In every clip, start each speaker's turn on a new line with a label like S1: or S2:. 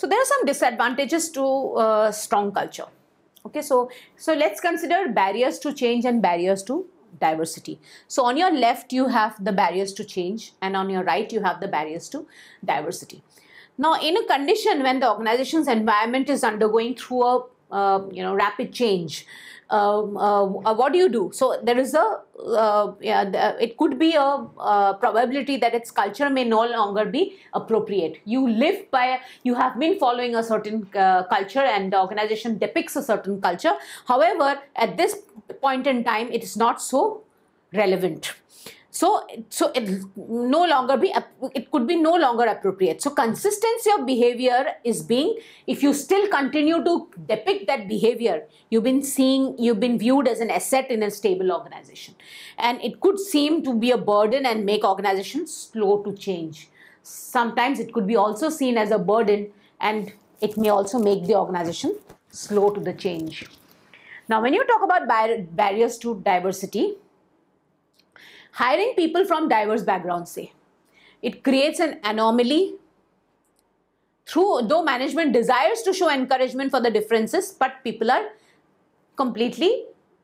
S1: there are some disadvantages to strong culture. Okay, so let's consider barriers to change and barriers to diversity. So on your left you have the barriers to change, and on your right you have the barriers to diversity. Now, in a condition when the organization's environment is undergoing through a rapid change, what do? So there is it could be a probability that its culture may no longer be appropriate. You have been following a certain culture, and the organization depicts a certain culture. However, at this point in time, it is not so relevant. So it could be no longer appropriate. So consistency of behavior is if you still continue to depict that behavior, you've been viewed as an asset in a stable organization. And it could seem to be a burden and make organizations slow to change. Sometimes it could be also seen as a burden, and it may also make the organization slow to the change. Now, when you talk about barriers to diversity, hiring people from diverse backgrounds, it creates an anomaly. Though management desires to show encouragement for the differences, but people are completely,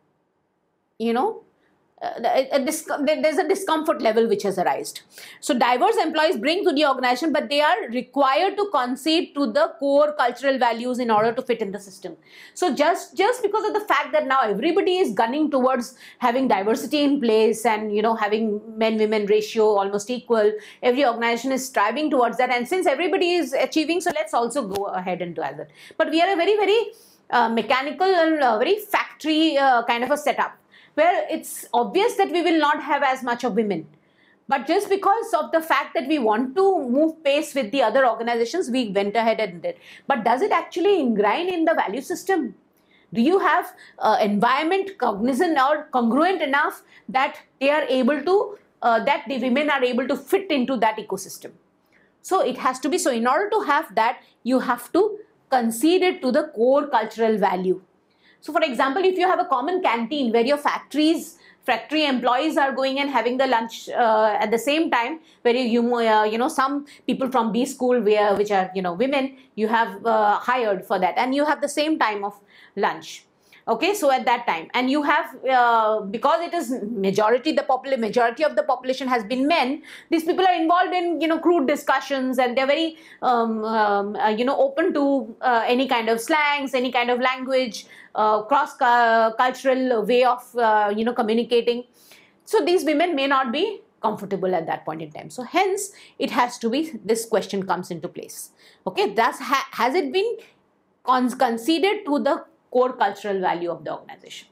S1: there's a discomfort level which has arisen. So diverse employees bring to the organization, but they are required to concede to the core cultural values in order to fit in the system. So just because of the fact that now everybody is gunning towards having diversity in place and having men-women ratio almost equal, every organization is striving towards that. And since everybody is achieving, so let's also go ahead and do that. But we are a very, very mechanical and very factory kind of a setup, where it's obvious that we will not have as much of women. But just because of the fact that we want to move pace with the other organizations, we went ahead and did. But does it actually ingrain in the value system? Do you have environment cognizant or congruent enough that they are able to, that the women are able to fit into that ecosystem? So it has to be, so in order to have that, you have to concede it to the core cultural value. So for example, if you have a common canteen where your factory employees are going and having the lunch at the same time, where some people from B school which are women, you have hired for that, and you have the same time of lunch. Okay, so at that time, and you have because it is majority of the population has been men, these people are involved in crude discussions, and they're very open to any kind of slangs, any kind of language, cross cultural way of communicating. So these women may not be comfortable at that point in time. So hence it has to be, this question comes into place. Okay, thus has it been conceded to the core cultural value of the organization?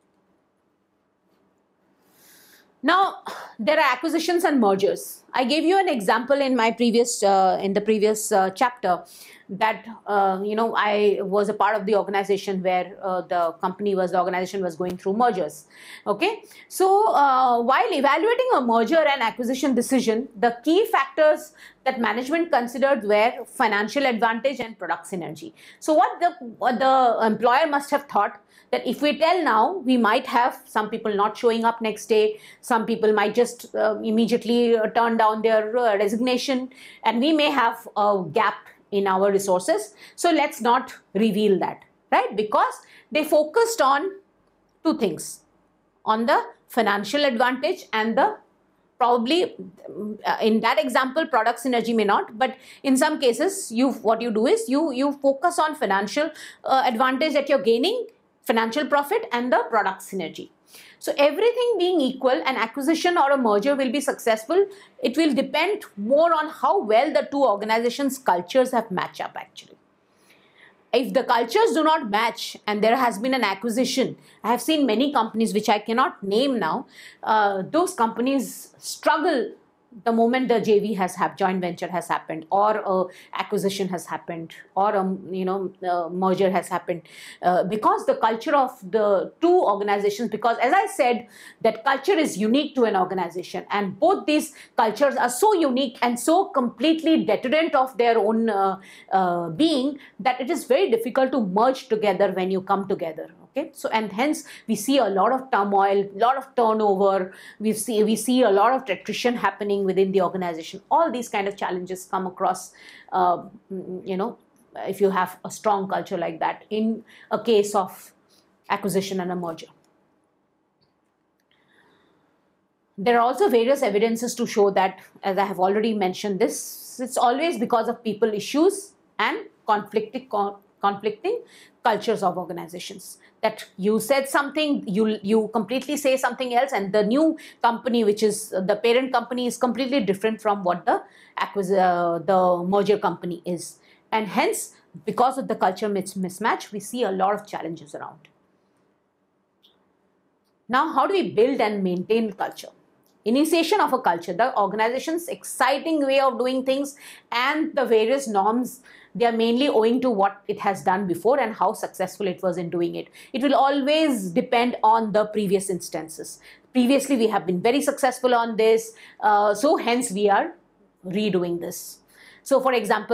S1: Now, there are acquisitions and mergers. I gave you an example in my previous chapter that I was a part of the organization where the organization was going through mergers. Okay, so while evaluating a merger and acquisition decision, the key factors that management considered were financial advantage and product synergy. So what the employer must have thought, that if we tell now, we might have some people not showing up next day, some people might just immediately turn down their resignation, and we may have a gap in our resources. So let's not reveal that, right? Because they focused on two things, on the financial advantage and the probably in that example product synergy may not, but in some cases what you do is you focus on financial advantage that you're gaining, financial profit, and the product synergy. So everything being equal, an acquisition or a merger will be successful. It will depend more on how well the two organizations' cultures have matched up actually. If the cultures do not match and there has been an acquisition, I have seen many companies which I cannot name now, those companies struggle the moment the JV joint venture has happened, or acquisition has happened, or merger has happened, because the culture of the two organizations, because as I said, that culture is unique to an organization, and both these cultures are so unique and so completely deterrent of their own being, that it is very difficult to merge together when you come together. Okay, so and hence we see a lot of turmoil, lot of turnover. We see a lot of attrition happening within the organization. All these kind of challenges come across, if you have a strong culture like that in a case of acquisition and a merger. There are also various evidences to show that, as I have already mentioned this, it's always because of people issues and conflicting cultures of organizations. That you said something, you completely say something else, and the new company, which is the parent company, is completely different from what the merger company is. And hence, because of the culture mismatch, we see a lot of challenges around. Now, how do we build and maintain culture? Initiation of a culture, the organization's exciting way of doing things and the various norms, they are mainly owing to what it has done before and how successful it was in doing it. It will always depend on the previous instances. Previously, we have been very successful on this, so hence we are redoing this. So, for example,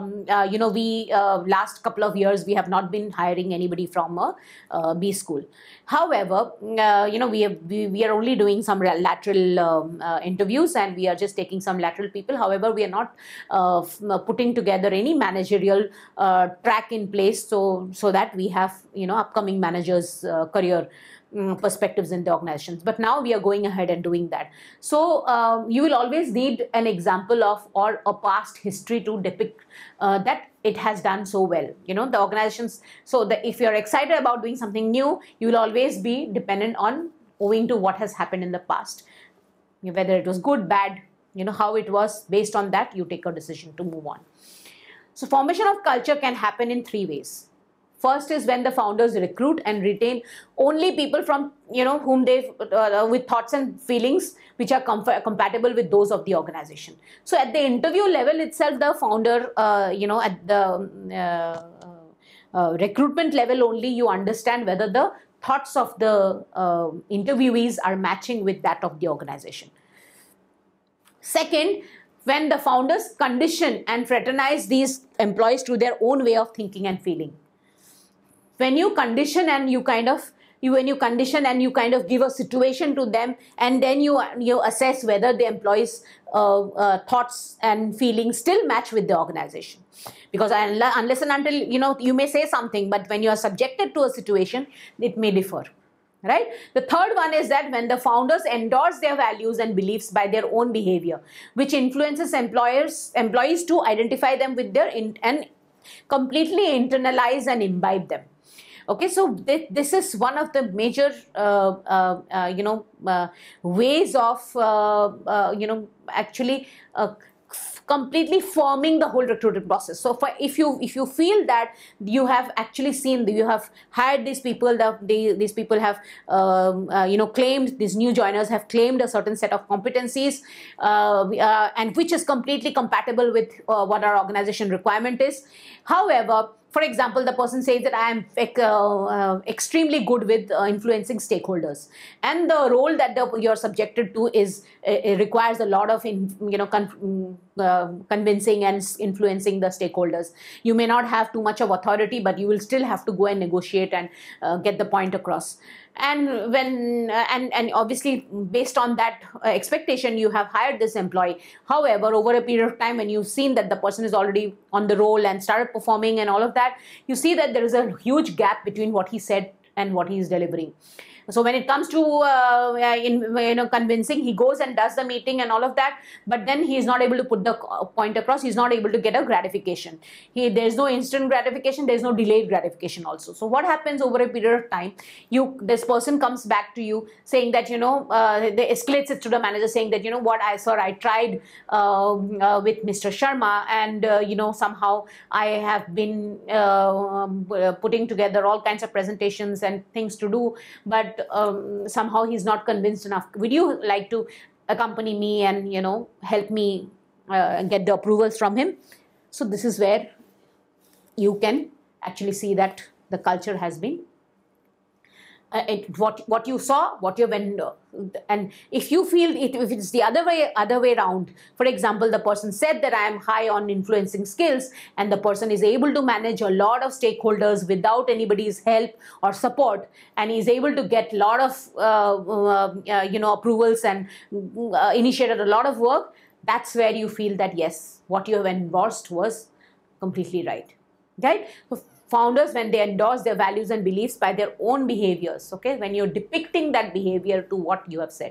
S1: we last couple of years we have not been hiring anybody from a B school. However, we are only doing some lateral interviews, and we are just taking some lateral people. However, we are not putting together any managerial track in place, so that we have upcoming managers' career perspectives in the organizations. But now we are going ahead and doing that. So you will always need an example of or a past history to depict that it has done so well. The organizations, so that if you're excited about doing something new, you will always be dependent on owing to what has happened in the past, whether it was good, bad, how it was. Based on that, you take a decision to move on. So formation of culture can happen in three ways. First is when the founders recruit and retain only people from, whom they, with thoughts and feelings which are compatible with those of the organization. So at the interview level itself, the founder, at the recruitment level only, you understand whether the thoughts of the interviewees are matching with that of the organization. Second, when the founders condition and fraternize these employees to their own way of thinking and feeling. When you condition and you kind of give a situation to them, and then you assess whether the employees' thoughts and feelings still match with the organization. Because unless and until you may say something, but when you are subjected to a situation, it may differ. Right? The third one is that when the founders endorse their values and beliefs by their own behavior, which influences employees to identify them with their and completely internalize and imbibe them. Okay, so this is one of the major, ways of, actually completely forming the whole recruitment process. So if you feel that you have actually you have hired these people, these people have claimed, these new joiners have claimed a certain set of competencies, and which is completely compatible with what our organization requirement is. However, for example, the person says that I am extremely good with influencing stakeholders, and the role that you're subjected to is it requires a lot of convincing and influencing the stakeholders. You may not have too much of authority, but you will still have to go and negotiate and get the point across. And when and obviously based on that expectation, you have hired this employee. However, over a period of time, when you've seen that the person is already on the roll and started performing and all of that, you see that there is a huge gap between what he said and what he is delivering. So when it comes to convincing, he goes and does the meeting and all of that, but then he is not able to put the point across. He is not able to get a gratification. There is no instant gratification. There is no delayed gratification also. So what happens over a period of time? This person comes back to you saying that they escalates it to the manager, saying that I tried with Mr. Sharma, and somehow I have been putting together all kinds of presentations and things to do, but somehow he's not convinced enough. Would you like to accompany me and help me get the approvals from him? So this is where you can actually see that the culture has been what you saw, what your vendor. And if you feel if it's the other way around, for example, the person said that I am high on influencing skills, and the person is able to manage a lot of stakeholders without anybody's help or support, and is able to get a lot of approvals and initiated a lot of work, that's where you feel that yes, what you have endorsed was completely right. right? So founders, when they endorse their values and beliefs by their own behaviors, okay, when you're depicting that behavior to what you have said.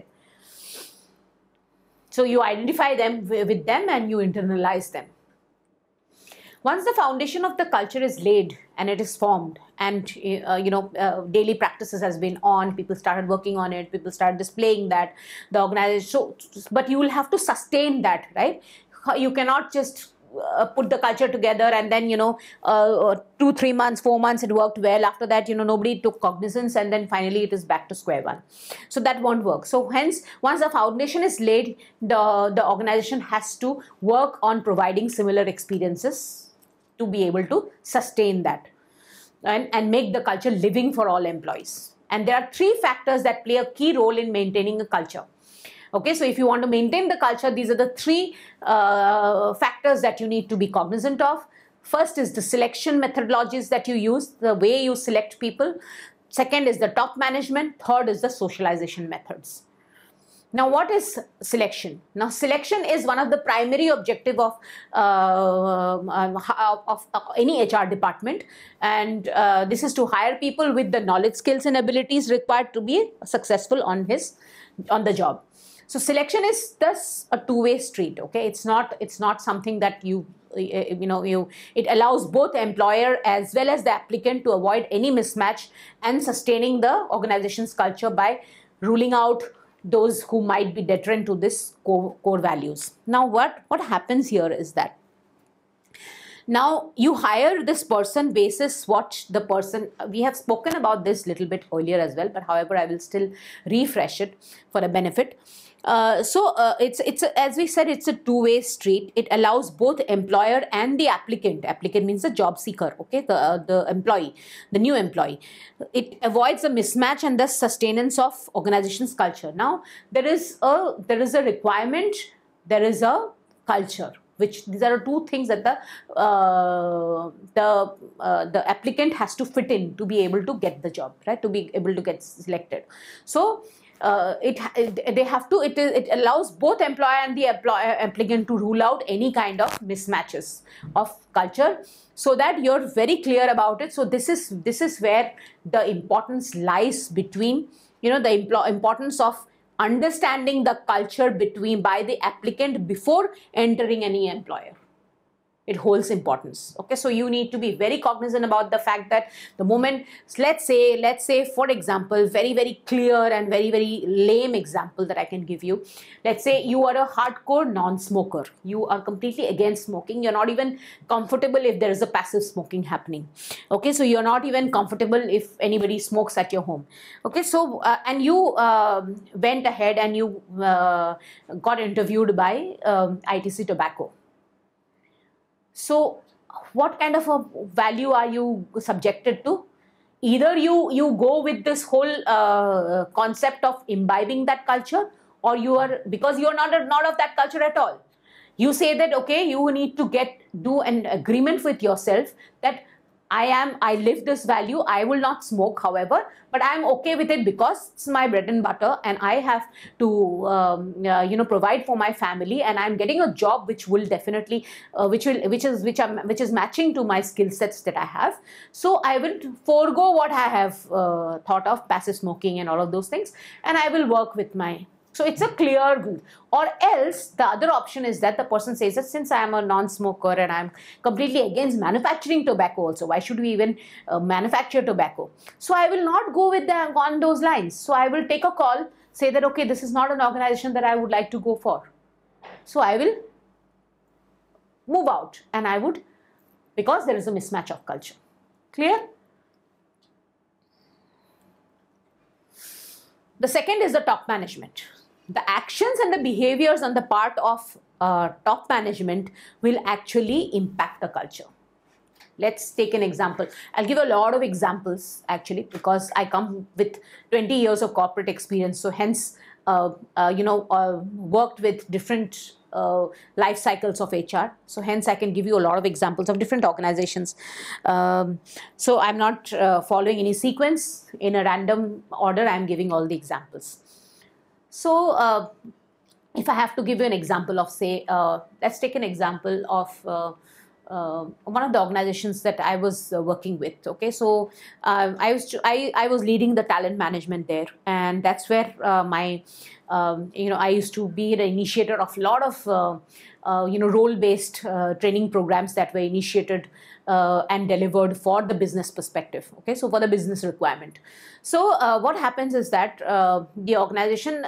S1: So you identify them with them and you internalize them. Once the foundation of the culture is laid and it is formed, and daily practices has been on, people started working on it, people started displaying that, the organization, so, but you will have to sustain that, right? You cannot just put the culture together and then 2, 3 months, 4 months it worked well, after that nobody took cognizance, and then finally it is back to square one. So that won't work. So hence, once the foundation is laid, the organization has to work on providing similar experiences to be able to sustain that and make the culture living for all employees. And there are 3 factors that play a key role in maintaining a culture. Okay, so if you want to maintain the culture, these are the 3 factors that you need to be cognizant of. First is the selection methodologies that you use, the way you select people. Second is the top management. Third is the socialization methods. Now, what is selection? Now, selection is one of the primary objective of any HR department, and this is to hire people with the knowledge, skills, and abilities required to be successful on the job. So, selection is thus a two-way street. Okay, it's not something that it allows both the employer as well as the applicant to avoid any mismatch and sustaining the organization's culture by ruling out those who might be deterrent to this core values. Now, what happens here is that now you hire this person basis what the person, we have spoken about this little bit earlier as well, but however, I will still refresh it for a benefit. It's as we said, it's a two-way street. It allows both employer and the applicant. Applicant means the job seeker, okay, the employee, the new employee. It avoids a mismatch and thus sustenance of organization's culture. Now there is a requirement, there is a culture, which these are 2 things that the applicant has to fit in to be able to get the job, right? To be able to get selected. So it allows both employer and the applicant to rule out any kind of mismatches of culture, so that you're very clear about it. So this is where the importance lies between, the importance of understanding the culture by the applicant before entering any employer. It holds importance. Okay, so you need to be very cognizant about the fact that the moment, let's say for example, very, very clear and very, very lame example that I can give you. Let's say you are a hardcore non-smoker. You are completely against smoking. You're not even comfortable if there is a passive smoking happening. Okay, so you're not even comfortable if anybody smokes at your home. Okay, so and you went ahead and you got interviewed by ITC Tobacco. So what kind of a value are you subjected to? Either you go with this whole concept of imbibing that culture, or because you are not of that culture at all. You say that, okay, you need to do an agreement with yourself that I live this value. I will not smoke, however, but I'm okay with it because it's my bread and butter, and I have to provide for my family, and I'm getting a job which will definitely which is matching to my skill sets that I have. So I will forego what I have thought of, passive smoking and all of those things, and I will work with my. So it's a clear good. Or else the other option is that the person says that since I am a non-smoker and I'm completely against manufacturing tobacco also, why should we even manufacture tobacco? So I will not go with on those lines. So I will take a call, say that, okay, this is not an organization that I would like to go for. So I will move out, and I would, because there is a mismatch of culture. Clear? The second is the top management. The actions and the behaviors on the part of top management will actually impact the culture. Let's take an example. I'll give a lot of examples actually, because I come with 20 years of corporate experience. So hence, worked with different life cycles of HR. So hence I can give you a lot of examples of different organizations. So I'm not following any sequence in a random order. I'm giving all the examples. So if I have to give you an example of, say, let's take an example of one of the organizations that I was working with. Okay, so I was leading the talent management there, and that's where I used to be the initiator of a lot of role-based training programs that were initiated and delivered for the business perspective. Okay, so for the business requirement. So what happens is that the organization,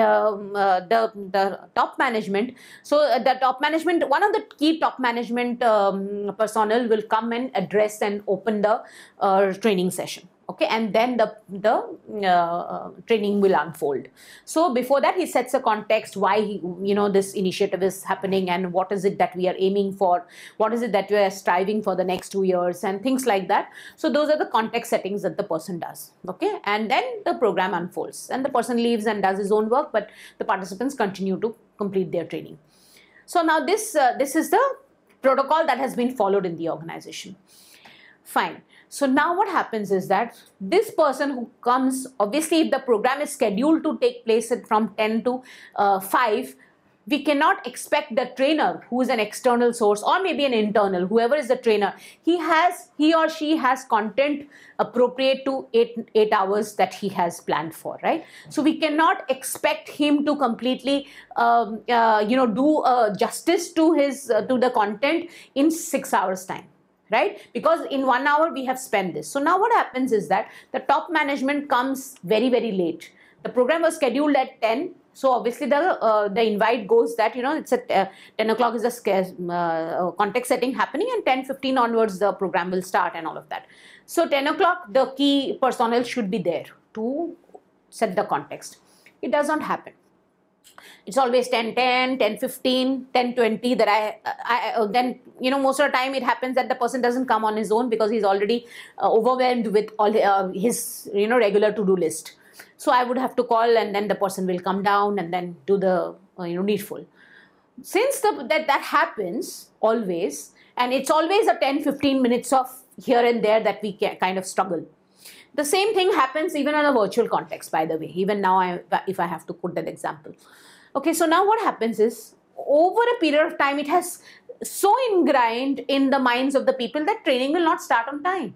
S1: the top management, the top management, one of the key top management personnel will come and address and open the training session. Okay, and then the training will unfold. So before that, he sets a context why this initiative is happening, and what is it that we are aiming for, what is it that we are striving for the next 2 years, and things like that. So those are the context settings that the person does. Okay, and then the program unfolds, and the person leaves and does his own work, but the participants continue to complete their training. So now this is the protocol that has been followed in the organization. Fine. So now what happens is that this person who comes, obviously if the program is scheduled to take place from 10 to 5, we cannot expect the trainer, who is an external source or maybe an internal, whoever is the trainer, he or she has content appropriate to 8 hours that he has planned for, right? So we cannot expect him to completely do justice to the content in 6 hours time. Right? Because in 1 hour we have spent this. So now what happens is that the top management comes very, very late. The program was scheduled at 10. So obviously the invite goes that, it's at 10 o'clock is the context setting happening, and 10:15 onwards the program will start and all of that. So 10 o'clock the key personnel should be there to set the context. It does not happen. It's always 10:10, 10:15, 10:20 that then most of the time it happens that the person doesn't come on his own because he's already overwhelmed with all his regular to-do list. So I would have to call, and then the person will come down and then do the needful. Since that happens always, and it's always a 10-15 minutes of here and there that we kind of struggle. The same thing happens even on a virtual context, by the way, even now if I have to put that example. Okay, so now what happens is, over a period of time, it has so ingrained in the minds of the people that training will not start on time.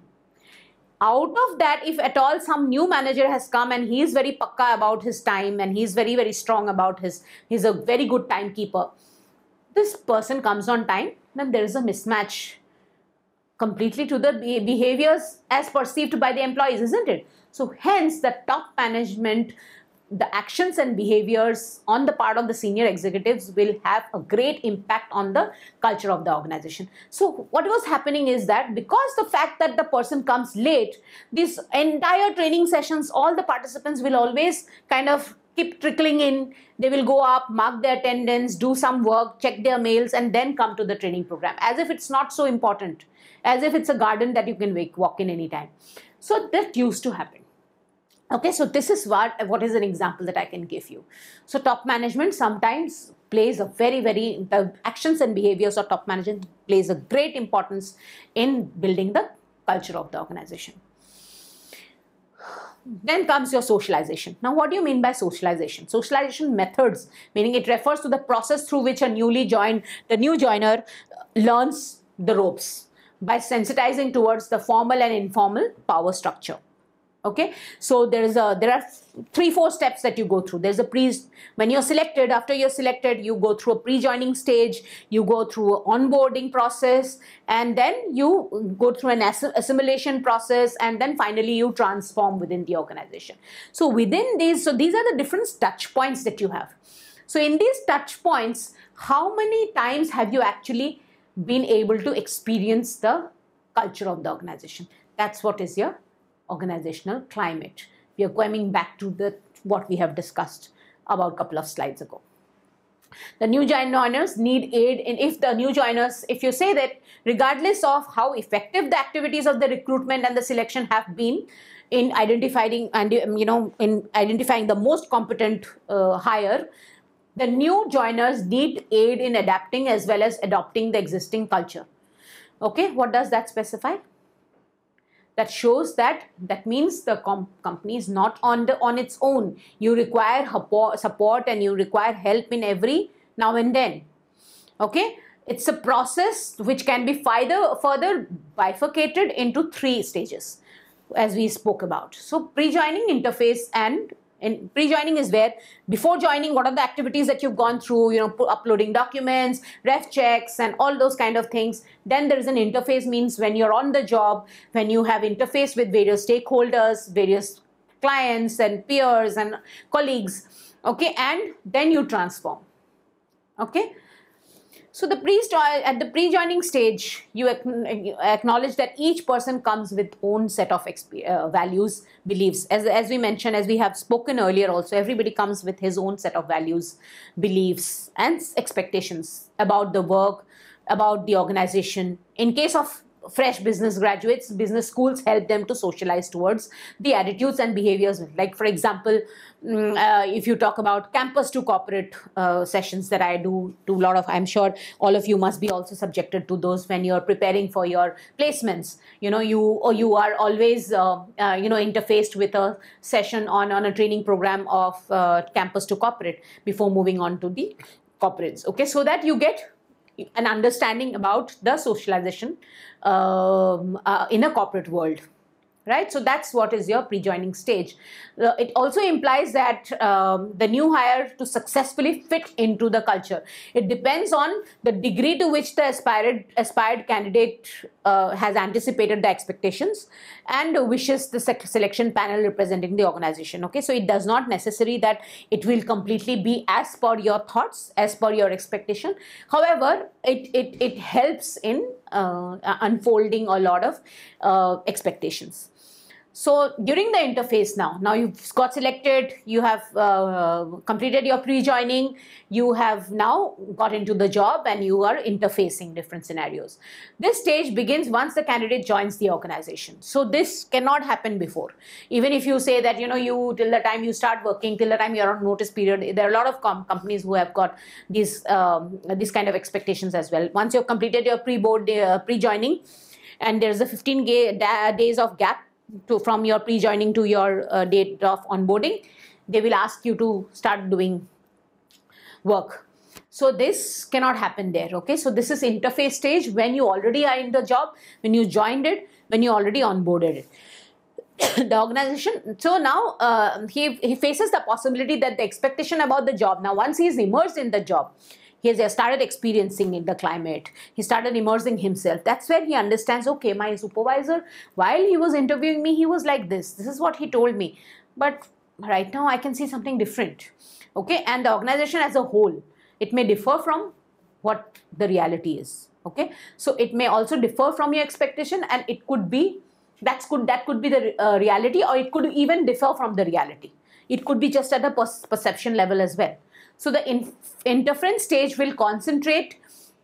S1: Out of that, if at all some new manager has come and he is very pakka about his time and he's very, very strong about he's a very good timekeeper, this person comes on time, then there is a mismatch completely to the behaviors as perceived by the employees, isn't it? So hence the top management, the actions and behaviors on the part of the senior executives will have a great impact on the culture of the organization. So what was happening is that because the fact that the person comes late, these entire training sessions, all the participants will always kind of keep trickling in. They will go up, mark their attendance, do some work, check their mails, and then come to the training program, as if it's not so important, as if it's a garden that you can walk in anytime. So that used to happen. Okay, so this is what is an example that I can give you. So top management sometimes plays a the actions and behaviors of top management plays a great importance in building the culture of the organization. Then comes your socialization. Now, what do you mean by socialization? Socialization methods, meaning it refers to the process through which the new joiner learns the ropes by sensitizing towards the formal and informal power structure. Okay, so there are 3-4 steps that you go through. There's when you're selected, after you're selected, you go through a pre-joining stage, you go through an onboarding process, and then you go through an assimilation process, and then finally you transform within the organization. So within these, these are the different touch points that you have. So in these touch points, how many times have you actually been able to experience the culture of the organization? That's what is your organizational climate. We are coming back to what we have discussed about a couple of slides ago. The new joiners need aid if you say that regardless of how effective the activities of the recruitment and the selection have been in identifying the most competent hire, the new joiners need aid in adapting as well as adopting the existing culture. Okay, what does that specify? That shows that means the company is not on its own. You require support and you require help in every now and then. Okay, It's a process which can be further bifurcated into 3 stages, as we spoke about. So pre-joining, interface, and pre-joining is where before joining, what are the activities that you've gone through, uploading documents, ref checks, and all those kind of things. Then there is an interface, means when you're on the job, when you have interface with various stakeholders, various clients and peers and colleagues, okay, and then you transform, okay. So at the pre-joining stage, you acknowledge that each person comes with own set of values, beliefs. As we mentioned, as we have spoken earlier also, everybody comes with his own set of values, beliefs, and expectations about the work, about the organization. In case of fresh business graduates, business schools help them to socialize towards the attitudes and behaviors. Like, for example, if you talk about campus to corporate sessions that I do a lot of, I'm sure all of you must be also subjected to those when you're preparing for your placements. You are always interfaced with a session on a training program of campus to corporate before moving on to the corporates, okay, so that you get an understanding about the socialization in a corporate world, right? So that's what is your pre-joining stage. It also implies that the new hire to successfully fit into the culture, it depends on the degree to which the aspired candidate has anticipated the expectations and wishes the selection panel representing the organization, okay. So it does not necessary that it will completely be as per your thoughts, as per your expectation. However, it helps in unfolding a lot of expectations. So during the interface, now you've got selected, you have completed your pre-joining, you have now got into the job and you are interfacing different scenarios. This stage begins once the candidate joins the organization. So this cannot happen before. Even if you say that, you till the time you start working, till the time you're on notice period, there are a lot of companies who have got these kind of expectations as well. Once you've completed your pre-joining and there's a 15 days of gap from your pre-joining to your date of onboarding, they will ask you to start doing work. So this cannot happen there, okay. So this is interface stage, when you already are in the job, when you joined it, when you already onboarded it. The organization, so now he faces the possibility that the expectation about the job, now once he is immersed in the job, he has started experiencing in the climate, he started immersing himself. That's where he understands, okay, my supervisor, while he was interviewing me, he was like this is what he told me, but right now I can see something different, okay. And the organization as a whole, it may differ from what the reality is, okay. So it may also differ from your expectation, and it could be that could be the reality, or it could even differ from the reality. It could be just at the perception level as well. So the interference stage will concentrate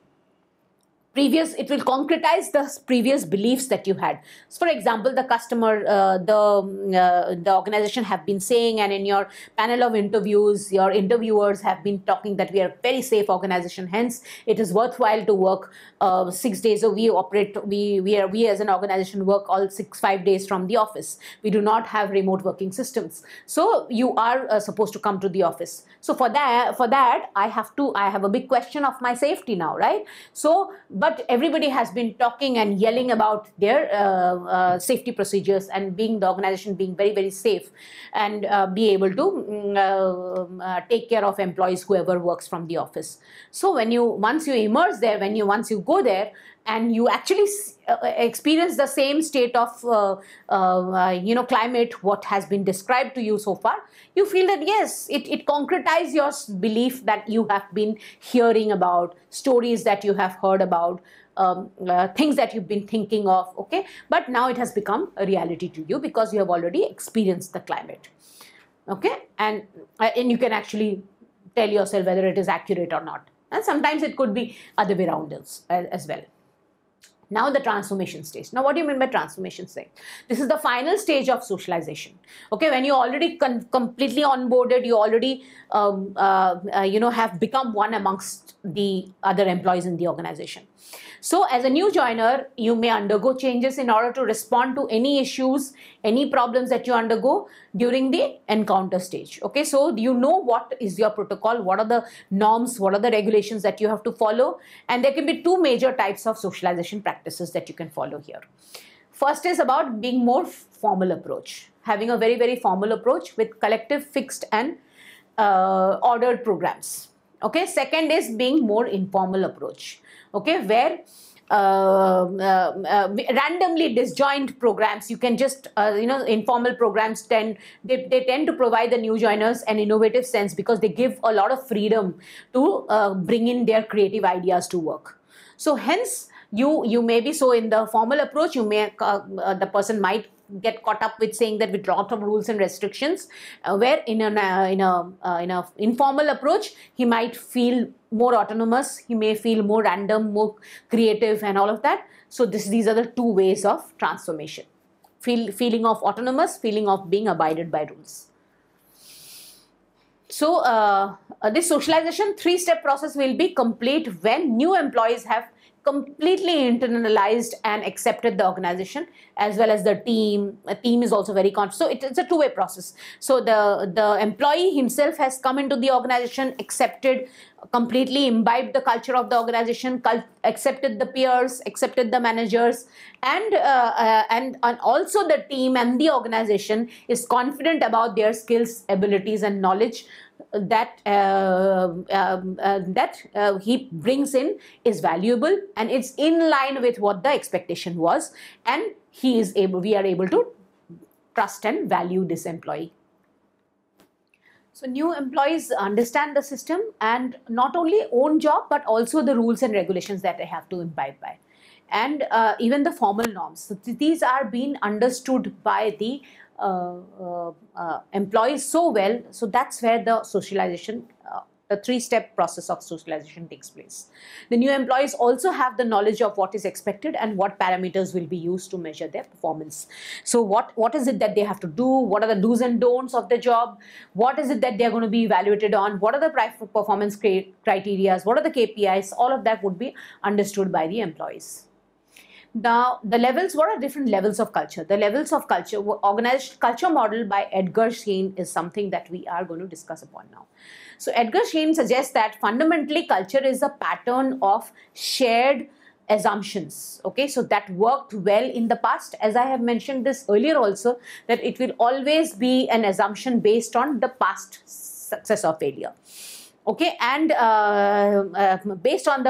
S1: it will concretize the previous beliefs that you had. So for example, the customer, the organization have been saying, and in your panel of interviews, your interviewers have been talking that we are a very safe organization, hence it is worthwhile to work 6 days a week. We as an organization work all 5 days from the office. We do not have remote working systems. So you are supposed to come to the office. So for that I have a big question of my safety now, right? So but everybody has been talking and yelling about their safety procedures and the organization being very, very safe, and be able to take care of employees, whoever works from the office. So once you immerse there, once you go there and you actually experience the same state of climate what has been described to you so far, you feel that yes, it concretizes your belief that you have been hearing about, stories that you have heard about, things that you've been thinking of, okay. But now it has become a reality to you because you have already experienced the climate, okay. And you can actually tell yourself whether it is accurate or not. And sometimes it could be other way around as well. Now the transformation stage. Now what do you mean by transformation stage? This is the final stage of socialization. Okay, when you already completely onboarded, you already have become one amongst the other employees in the organization. So as a new joiner, you may undergo changes in order to respond to any issues, any problems that you undergo during the encounter stage. Okay, so you know what is your protocol, what are the norms, what are the regulations that you have to follow, and there can be two major types of socialization practices that you can follow here. First is about being more formal approach, having a very, very formal approach with collective, fixed and ordered programs. Okay, second is being more informal approach. Okay, where randomly disjoint programs, you can just informal programs tend to provide the new joiners an innovative sense, because they give a lot of freedom to bring in their creative ideas to work. So hence you may be, so in the formal approach, you may the person might get caught up with saying that with lot of rules and restrictions, where in a informal approach he might feel more autonomous, he may feel more random, more creative and all of that. So these are the two ways of transformation: feeling of autonomous, feeling of being abided by rules. So this socialization 3-step process will be complete when new employees have completely internalized and accepted the organization as well as the team. A team is also very conscious. So it's a two-way process. So the employee himself has come into the organization, accepted, completely imbibed the culture of the organization, accepted the peers, accepted the managers, and also the team and the organization is confident about their skills, abilities and knowledge that he brings in is valuable, and it's in line with what the expectation was, and we are able to trust and value this employee. So new employees understand the system and not only own job, but also the rules and regulations that they have to abide by, and even the formal norms. So these are being understood by the employees so well. So that's where the socialization, the 3-step process of socialization takes place. The new employees also have the knowledge of what is expected and what parameters will be used to measure their performance. So what is it that they have to do? What are the do's and don'ts of the job? What is it that they're going to be evaluated on? What are the performance criteria? What are the KPIs? All of that would be understood by the employees. Now, the levels, what are different levels of culture? The levels of culture, organized culture model by Edgar Schein is something that we are going to discuss upon now. So Edgar Schein suggests that fundamentally culture is a pattern of shared assumptions. Okay, so that worked well in the past. As I have mentioned this earlier also, that it will always be an assumption based on the past success or failure. Okay, and based on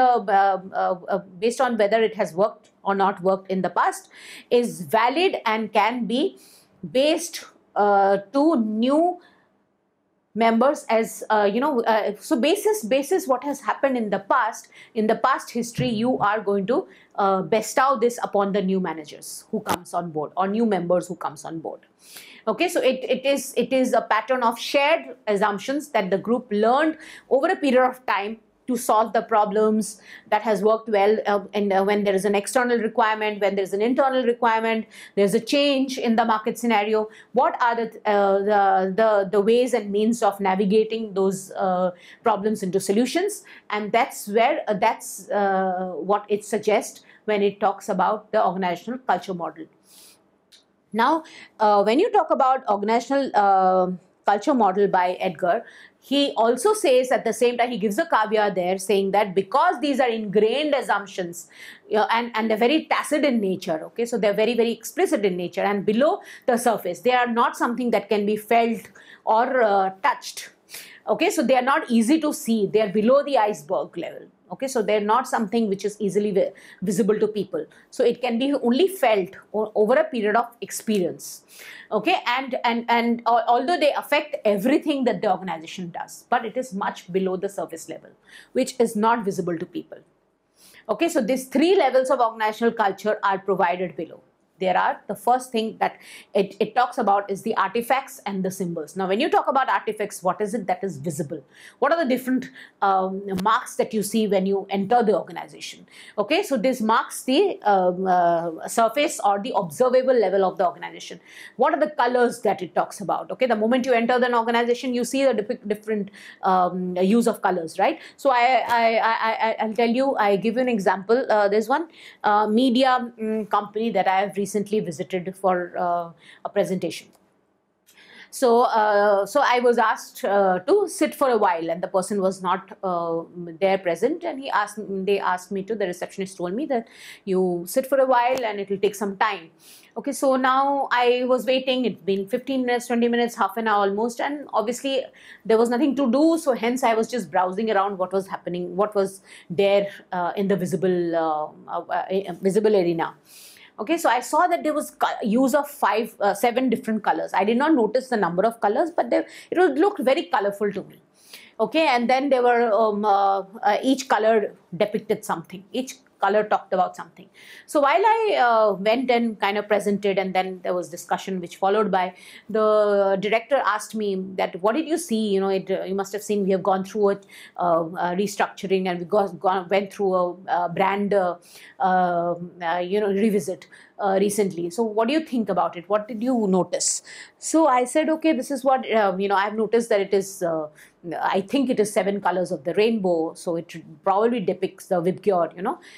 S1: whether it has worked or not worked in the past is valid and can be based to new members as so basis what has happened in the past history, you are going to bestow this upon the new managers who comes on board or new members who comes on board. Okay, so it is a pattern of shared assumptions that the group learned over a period of time to solve the problems, that has worked well, and when there is an external requirement, when there is an internal requirement, there's a change in the market scenario. What are the ways and means of navigating those problems into solutions? And that's where what it suggests when it talks about the organizational culture model. Now, when you talk about organizational culture model by Edgar, he also says at the same time, he gives a caveat there saying that because these are ingrained assumptions, and they're very tacit in nature, okay, so they're very, very explicit in nature and below the surface, they are not something that can be felt or touched. Okay, so they are not easy to see, they are below the iceberg level. Okay, so they're not something which is easily visible to people. So it can be only felt over a period of experience. Okay, and although they affect everything that the organization does, but it is much below the surface level, which is not visible to people. Okay, so these 3 levels of organizational culture are provided below. the first thing that it talks about is the artifacts and the symbols. Now, when you talk about artifacts, what is it that is visible? What are the different marks that you see when you enter the organization? Okay, so this marks the surface or the observable level of the organization. What are the colors that it talks about? Okay, the moment you enter an organization, you see the different use of colors, right? So I'll tell you, I give you an example. There's one media company that I have recently visited for a presentation. So I was asked to sit for a while, and the person was not there present, and they asked me to, the receptionist told me that you sit for a while and it will take some time. Okay, so now I was waiting. It's been 15 minutes, 20 minutes, half an hour almost, and obviously there was nothing to do. So hence I was just browsing around what was happening, what was there in the visible arena. Okay, so I saw that there was use of 7 different colors. I did not notice the number of colors, but it looked very colorful to me. Okay, and then there were each color depicted something. Each color talked about something. So while I went and kind of presented, and then there was discussion which followed by, the director asked me that, what did you see? You know, you must have seen we have gone through a restructuring, and we went through a brand revisit recently. So what do you think about it? What did you notice? So I said, okay, this is what I've noticed that it is I think it is 7 colors of the rainbow, so it probably depicts the Vidgyor,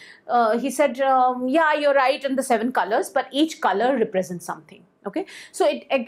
S1: He said, yeah, you're right in the 7 colors, but each color represents something. Okay, so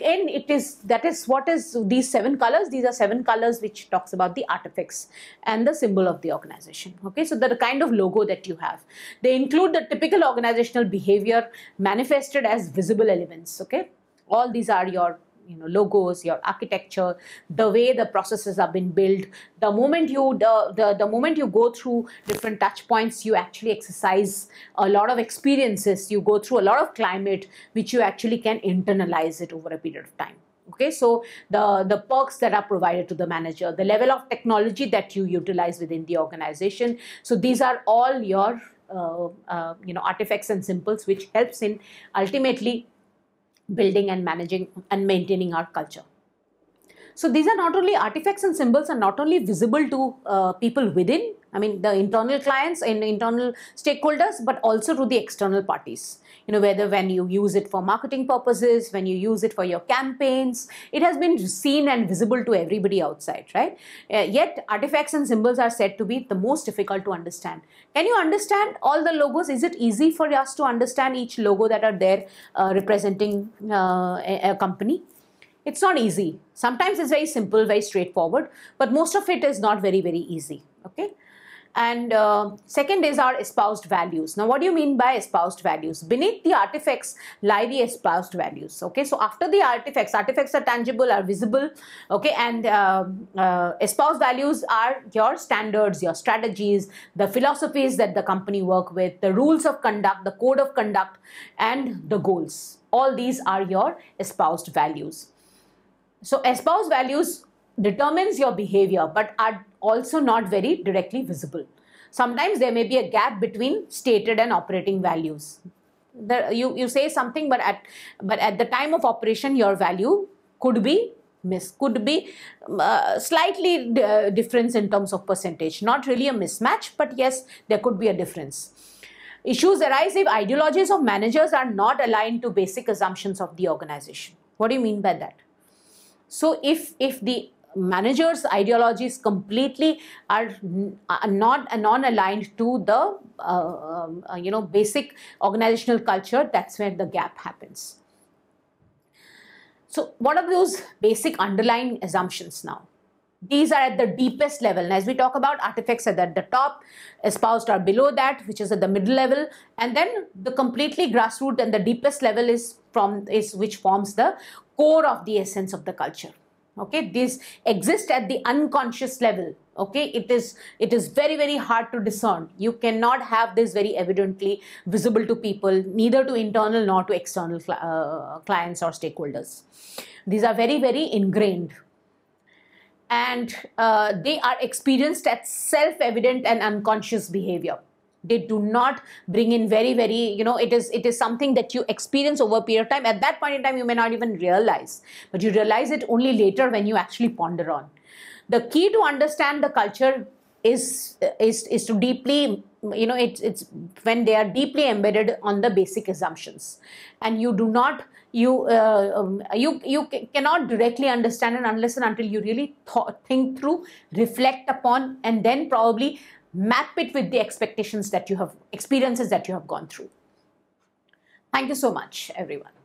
S1: that is what is these 7 colors. These are 7 colors which talks about the artifacts and the symbol of the organization. Okay, so the kind of logo that you have, they include the typical organizational behavior manifested as visible elements. Okay, all these are your logos, your architecture, the way the processes have been built. The moment you the moment you go through different touch points, you actually exercise a lot of experiences. You go through a lot of climate, which you actually can internalize it over a period of time. Okay, so the perks that are provided to the manager, the level of technology that you utilize within the organization. So these are all your artifacts and symbols, which helps in ultimately building and managing and maintaining our culture. So these are not only artifacts and symbols, are not only visible to people within, I mean the internal clients and internal stakeholders, but also to the external parties. Whether when you use it for marketing purposes, when you use it for your campaigns, it has been seen and visible to everybody outside, right? Yet artifacts and symbols are said to be the most difficult to understand. Can you understand all the logos? Is it easy for us to understand each logo that are there representing a company? It's not easy. Sometimes it's very simple, very straightforward, but most of it is not very, very easy. Okay. And second is our espoused values. Now, what do you mean by espoused values? Beneath the artifacts lie the espoused values. Okay, so after the artifacts are tangible, are visible. Okay, and espoused values are your standards, your strategies, the philosophies that the company work with, the rules of conduct, the code of conduct, and the goals. All these are your espoused values. So espoused values determines your behavior, but are also not very directly visible. Sometimes there may be a gap between stated and operating values. You say something, but at the time of operation, your value could be slightly difference in terms of percentage. Not really a mismatch, but yes, there could be a difference. Issues arise if ideologies of managers are not aligned to basic assumptions of the organization. What do you mean by that? So if the managers' ideologies completely are non-aligned to the basic organizational culture, that's where the gap happens. So what are those basic underlying assumptions now? These are at the deepest level. And as we talk about, artifacts are at the top, espoused are below that, which is at the middle level, and then the completely grassroots and the deepest level is which forms the core of the essence of the culture. Okay, these exist at the unconscious level. Okay, it is very, very hard to discern. You cannot have this very evidently visible to people, neither to internal nor to external clients or stakeholders. These are very, very ingrained, and they are experienced as self-evident and unconscious behavior. They do not bring in very, it is something that you experience over a period of time. At that point in time, you may not even realize, but you realize it only later when you actually ponder on. The key to understand the culture is to deeply, it's when they are deeply embedded on the basic assumptions, and you do not, you cannot directly understand it unless and until you really think through, reflect upon, and then probably map it with the expectations that you have, experiences that you have gone through. Thank you so much, everyone.